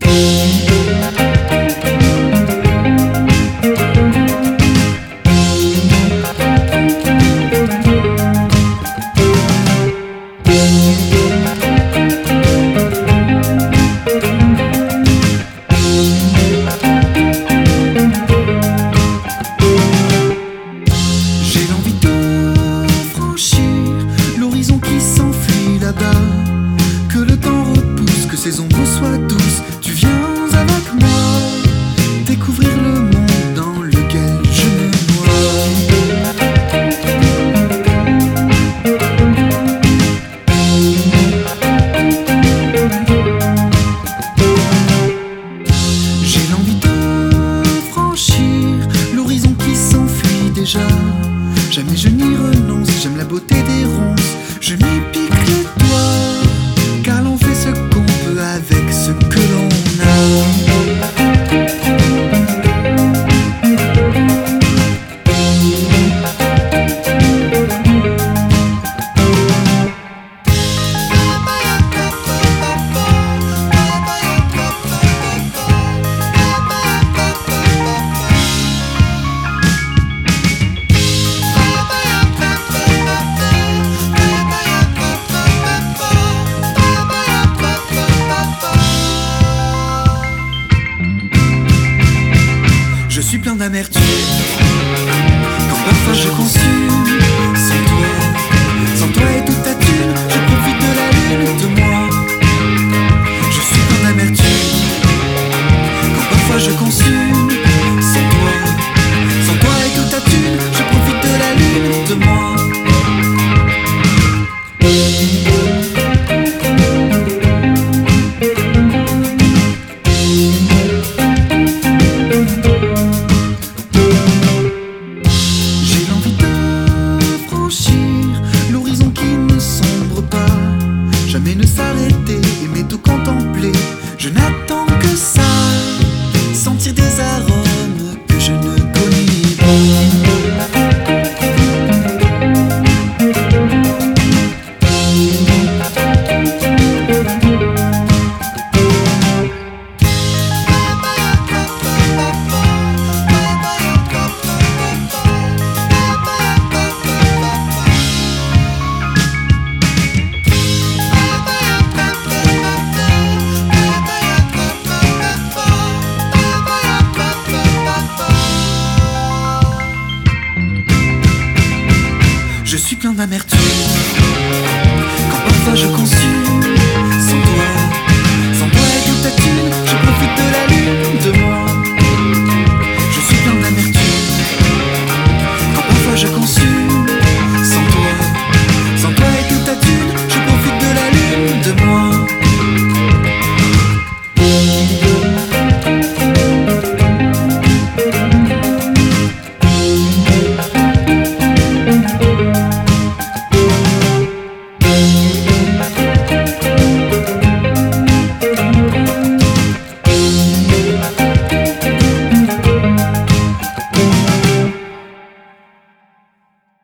Que le temps repousse, que ces ombres soient douces. Tu viens avec moi découvrir le monde dans lequel je me noie. J'ai l'envie de franchir l'horizon qui s'enfuit déjà. Jamais je n'y renonce, j'aime la beauté des ronces. Je m'y pique les doigts, car l'on fait ce qu'on peut avec ce que l'on a. Je suis plein d'amertume quand parfois je consume. Sans toi et toute ta thune, je profite de la lune, de moi. Je suis plein d'amertume quand parfois je consume. Sans toi et toute ta thune, je profite de la lune, de moi. Jamais ne s'arrêter, aimer tout contempler. Je n'attends que ça, sentir des arômes que je ne connais pas. Je suis plein d'amertume